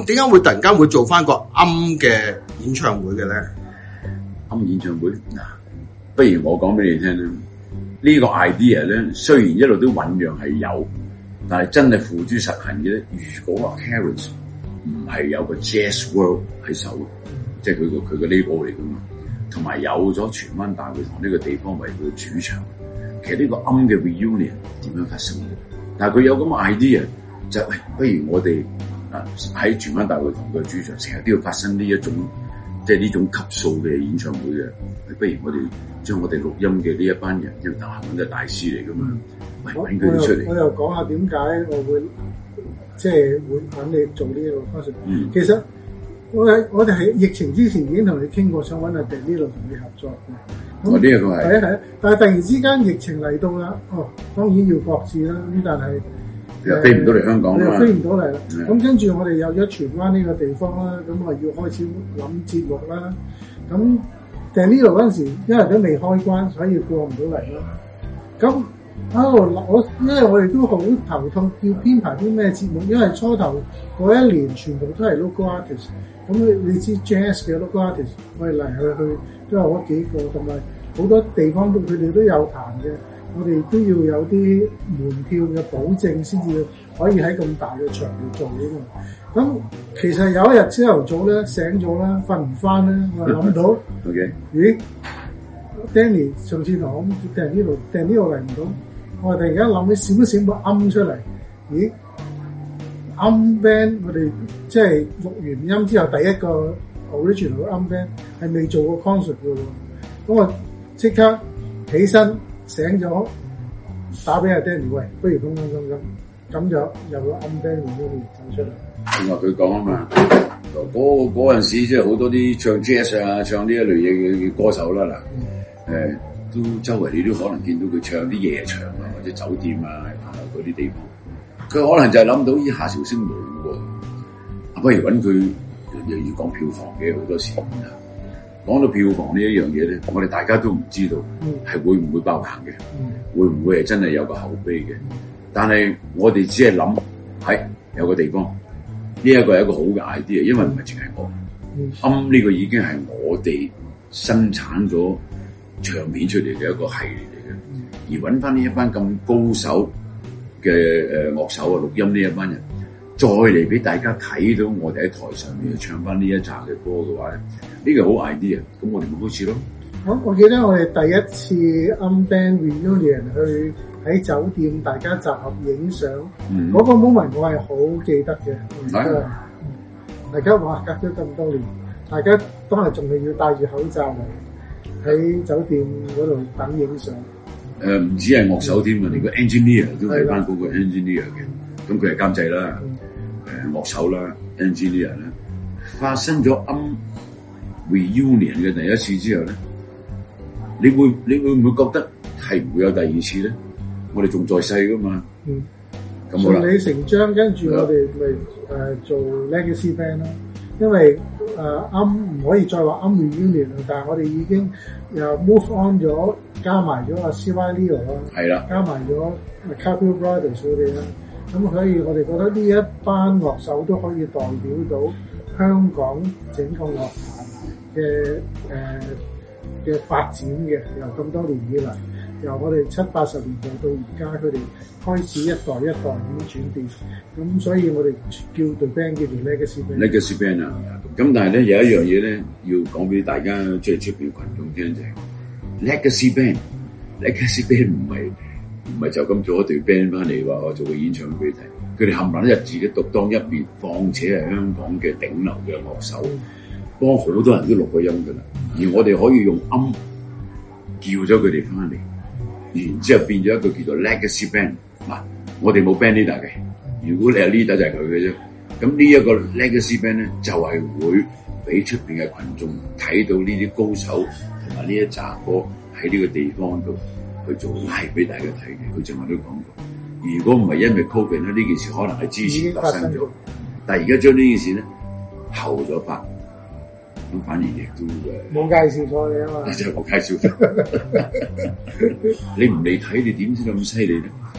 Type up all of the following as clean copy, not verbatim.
點解會突然間會做翻個暗嘅演唱會嘅咧？ 暗演唱會嗱，不如我講俾你聽啦。呢個 idea 咧，雖然一路都醞釀係有，但係真係付諸實行嘅咧。如果話 Carrots 唔係有個 Jazz World 喺手，即係佢個 label 嚟噶嘛，同埋有咗荃灣大會堂呢個地方為佢嘅主場，其實呢個暗嘅 reunion 點樣發生嘅？但係佢有咁嘅 idea，就係不如我哋喺荃灣大會堂嘅主場，成日都要發生呢一種即係呢種級數嘅演唱會嘅，不如我哋將我哋錄音嘅呢一班人，因為大學嘅大師嚟噶嘛，揾佢哋出嚟。 我又講下點解我會即係會揾你做呢一個 project。其實我哋喺疫情之前已經同你傾過，想揾阿 Danilo 同你合作嘅。 呢一個係係啊，但係突然之間疫情嚟到啦，當然要各自啦。咁但係又飛唔到嚟香港啦， 飛唔到嚟啦。咁跟住我哋有咗荃灣呢個地方啦，咁啊要開始諗節目啦。咁Danilo嗰陣時，因為都未開關，所以過唔到嚟咯。咁因為我哋都好頭痛，要編排啲咩節目，因為初頭嗰一年全部都係 local artist。咁你知 jazz 嘅 local artist，我哋嚟去都有嗰幾個，同埋好多地方佢哋都有彈嘅，我哋都要有啲門票嘅保證先至可以喺咁大嘅場度做呢個。咁其實有一日朝頭早咧醒咗啦，瞓唔翻咧，我諗到 ，OK， 咦 ，Danny 上次同我Danilo嚟唔到，我突然間諗起閃個暗出嚟，咦？暗 band 我哋即係錄完音之後第一個 original 嘅暗 band 係未做過 concert 嘅喎，咁我即刻起身醒咗，打俾阿 Danny， 喂，不如咁就有個暗 band 會走出嚟。 正話佢講啊嘛，嗰陣時即係好多啲唱 jazz 啊，唱呢一類嘢嘅歌手啦嗱，都周圍你都可能見到佢唱啲夜場啊，或者酒店啊嗰啲地方。佢可能就係諗到依夏韶聲冇喎，不如揾佢又要講票房嘅好多時。講到票房呢一樣嘢咧，我哋大家都唔知道係會唔會爆棚嘅，會唔會係真係有個口碑嘅？但係我哋只係諗係有個地方，呢一個係一個好嘅 idea，因為唔係淨係我，呢個已經係我哋生產咗唱片出嚟嘅一個系列嚟嘅，而揾翻呢一班咁高手嘅樂手啊，錄音呢一班人，再嚟俾大家睇到我哋喺台上面唱翻呢一紮嘅歌嘅話咧，呢個好 idea，咁我哋咪開始咯。 我記得我哋第一次暗 band reunion 去喺酒店大家集合影相，嗰個 moment 我係好記得嘅。大家話隔咗咁多年，大家當日仲係要戴住口罩嚟喺酒店嗰度等影相。 唔止係樂手添啊，連個 engineer 都係翻嗰個 engineer 嘅，咁佢係監製啦，樂手啦 ，engineer 啦，發生咗reunion 嘅第一次之後咧，你會唔會覺得係唔會有第二次咧？我哋仲在世噶嘛，咁好啦， 順理成章，跟住我哋咪做 legacy band 啦，因為唔可以再話reunion，但係我哋已經又 move on 咗。加埋咗阿 C.Y. Leo 啦，係啦，加埋咗 Caprio Brothers 佢哋啦，咁所以我哋覺得呢一班樂手都可以代表到香港整個樂壇嘅發展嘅，由咁多年以嚟，由我哋70、80年代到而家，佢哋開始一代一代咁轉變，咁所以我哋叫隊 band 叫做 Legacy Band。Legacy Band 啊，咁但係咧有一樣嘢咧要講俾大家即係出邊群眾聽就係。Legacy band 唔係就咁做一隊 band 翻嚟話我做個演唱會俾你睇，佢哋冚唪唥都自己獨當一面，況且係香港嘅頂流嘅樂手，幫好多人都錄過音噶啦，而我哋可以用叫咗佢哋翻嚟，然之後變咗一個叫做 Legacy band。嗱，我哋冇 band leader 嘅，如果你係 leader 就係佢嘅啫。咁呢一個 Legacy band 咧就係會俾出邊嘅群眾睇到呢啲高手。同埋呢一扎歌喺呢個地方度去做 live 俾大家睇嘅，佢正話都講過。如果唔係因為 COVID 咧，呢件事可能係之前發生咗，但係而家將呢件事咧後咗發，咁反而亦都冇介紹錯你啊嘛， 就係冇介紹錯。你唔嚟睇，你點知咁犀利咧？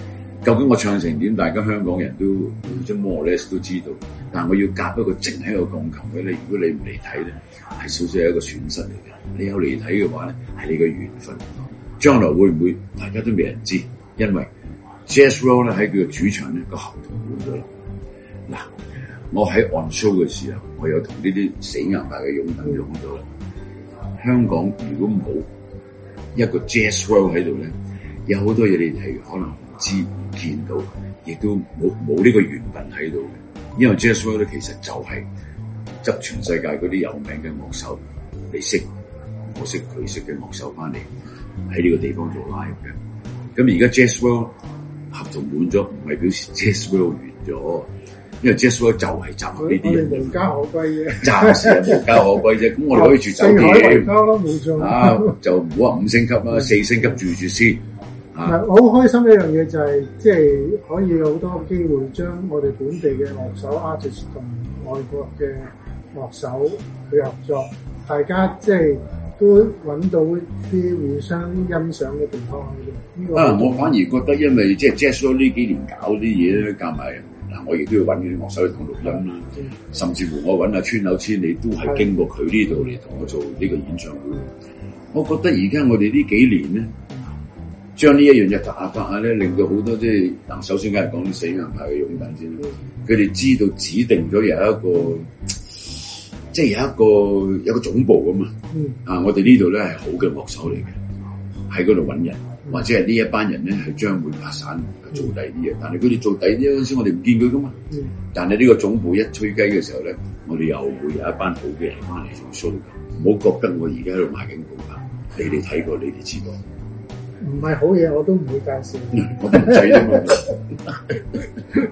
究竟我唱成點，大家香港人都即係 more or less 都知道。但係我要夾一個淨係一個鋼琴嘅咧，如果你唔嚟睇咧，係少少係一個損失嚟嘅。你有嚟睇嘅話咧，係你嘅緣分。將來會唔會大家都未人知，因為 Jazz World 咧喺佢嘅主場咧個合同換咗啦。嗱，我喺 on show 嘅時候，我有同呢啲死硬派嘅擁躉講咗啦。香港如果冇一個 Jazz World 喺度咧，有好多嘢你哋可能唔知唔見到，亦都冇呢個緣分喺度嘅。因為 Jazz World 咧其實就係執全世界嗰啲有名嘅樂手嚟識我識佢識嘅樂手翻嚟喺呢個地方做 live 嘅。咁而家 Jazz World 合同滿咗，唔係表示 Jazz World 完咗，因為 Jazz World 就係集合呢啲人， 無家可歸嘅， 暫時係無家可歸啫。咁我哋可以住酒店咯，冇錯啊，就唔好話5星級啦，4星級住住先。 我好開心一樣嘢就係，即係可以有好多機會將我哋本地嘅樂手 artist 同外國嘅樂手去合作，大家即係都揾到啲互相欣賞嘅地方喺度。 我反而覺得因為即係 Jazz Show 呢幾年搞啲嘢咧，加埋嗱，我亦都要揾啲樂手去同錄音啦，甚至乎我揾阿村口千里都係經過佢呢度嚟同我做呢個演唱會。我覺得而家我哋呢幾年咧，將呢一樣嘢發下咧，令到好多即係嗱，首先梗係講啲死硬派嘅擁躉先啦。佢哋知道指定咗有一個，即係有一個總部咁嘛。我哋呢度咧係好嘅樂手嚟嘅，喺嗰度揾人，或者係呢一班人咧係將會發散做第啲嘢。但係佢哋做第啲嗰陣時，我哋唔見佢噶嘛。但係呢個總部一吹雞嘅時候咧，我哋又會有一班好嘅人翻嚟做 show。唔好覺得我而家喺度賣緊廣告，你哋睇過，你哋知道。唔係好嘢，我都唔會介紹。 我都唔制啫嘛。